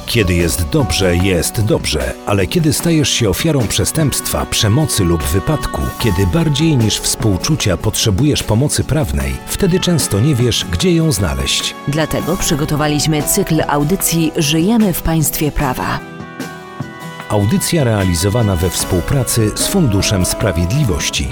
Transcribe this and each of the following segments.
Kiedy jest dobrze, ale kiedy stajesz się ofiarą przestępstwa, przemocy lub wypadku, kiedy bardziej niż współczucia potrzebujesz pomocy prawnej, wtedy często nie wiesz, gdzie ją znaleźć. Dlatego przygotowaliśmy cykl audycji Żyjemy w Państwie Prawa. Audycja realizowana we współpracy z Funduszem Sprawiedliwości.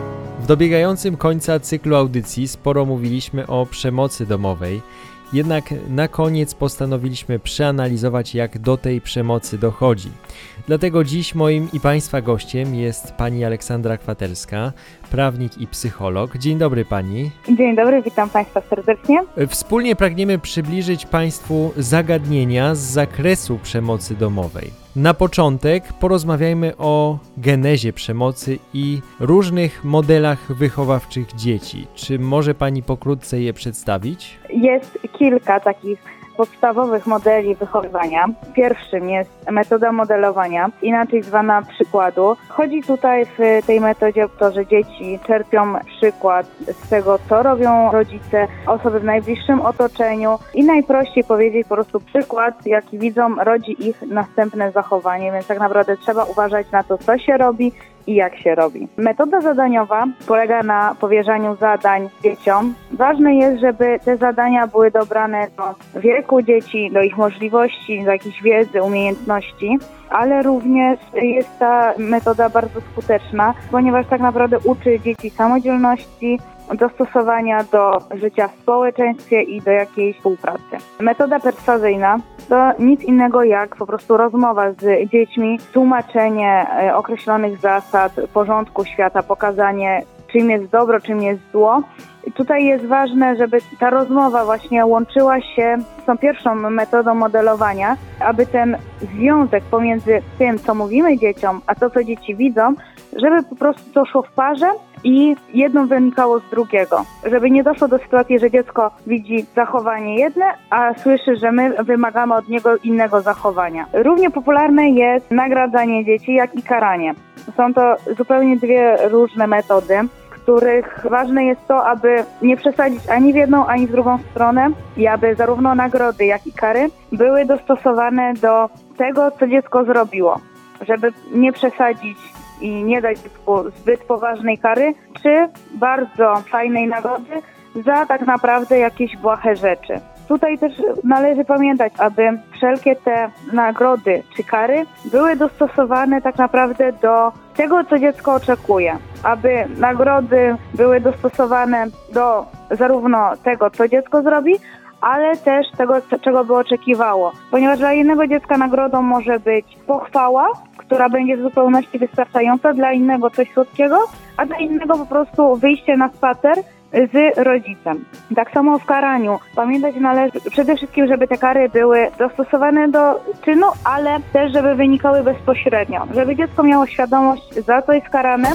W dobiegającym końca cyklu audycji sporo mówiliśmy o przemocy domowej, jednak na koniec postanowiliśmy przeanalizować, jak do tej przemocy dochodzi. Dlatego dziś moim i Państwa gościem jest pani Aleksandra Kwaterska, prawnik i psycholog. Dzień dobry pani. Dzień dobry, witam Państwa serdecznie. Wspólnie pragniemy przybliżyć Państwu zagadnienia z zakresu przemocy domowej. Na początek porozmawiajmy o genezie przemocy i różnych modelach wychowawczych dzieci. Czy może pani pokrótce je przedstawić? Jest kilka takich podstawowych modeli wychowywania. Pierwszym jest metoda modelowania, inaczej zwana przykładu. Chodzi tutaj w tej metodzie o to, że dzieci czerpią przykład z tego, co robią rodzice, osoby w najbliższym otoczeniu i najprościej powiedzieć po prostu przykład, jaki widzą, rodzi ich następne zachowanie, więc tak naprawdę trzeba uważać na to, co się robi i jak się robi. Metoda zadaniowa polega na powierzaniu zadań dzieciom. Ważne jest, żeby te zadania były dobrane do wieku dzieci, do ich możliwości, do jakiejś wiedzy, umiejętności, ale również jest ta metoda bardzo skuteczna, ponieważ tak naprawdę uczy dzieci samodzielności, dostosowania do życia w społeczeństwie i do jakiejś współpracy. Metoda perswazyjna to nic innego jak po prostu rozmowa z dziećmi, tłumaczenie określonych zasad, porządku świata, pokazanie, czym jest dobro, czym jest zło. I tutaj jest ważne, żeby ta rozmowa właśnie łączyła się z tą pierwszą metodą modelowania, aby ten związek pomiędzy tym, co mówimy dzieciom, a to, co dzieci widzą, żeby po prostu to szło w parze i jedno wynikało z drugiego. Żeby nie doszło do sytuacji, że dziecko widzi zachowanie jedne, a słyszy, że my wymagamy od niego innego zachowania. Równie popularne jest nagradzanie dzieci, jak i karanie. Są to zupełnie dwie różne metody, których ważne jest to, aby nie przesadzić ani w jedną, ani w drugą stronę i aby zarówno nagrody, jak i kary były dostosowane do tego, co dziecko zrobiło. Żeby nie przesadzić i nie dać dziecku zbyt poważnej kary, czy bardzo fajnej nagrody za tak naprawdę jakieś błahe rzeczy. Tutaj też należy pamiętać, aby wszelkie te nagrody czy kary były dostosowane tak naprawdę do tego, co dziecko oczekuje. Aby nagrody były dostosowane do zarówno tego, co dziecko zrobi, ale też tego, czego by oczekiwało. Ponieważ dla jednego dziecka nagrodą może być pochwała, która będzie w zupełności wystarczająca, dla innego coś słodkiego, a dla innego po prostu wyjście na spacer z rodzicem. Tak samo w karaniu. Pamiętać należy przede wszystkim, żeby te kary były dostosowane do czynu, ale też, żeby wynikały bezpośrednio. Żeby dziecko miało świadomość, za co jest karane.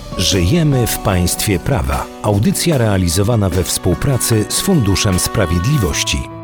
Żyjemy w Państwie Prawa. Audycja realizowana we współpracy z Funduszem Sprawiedliwości.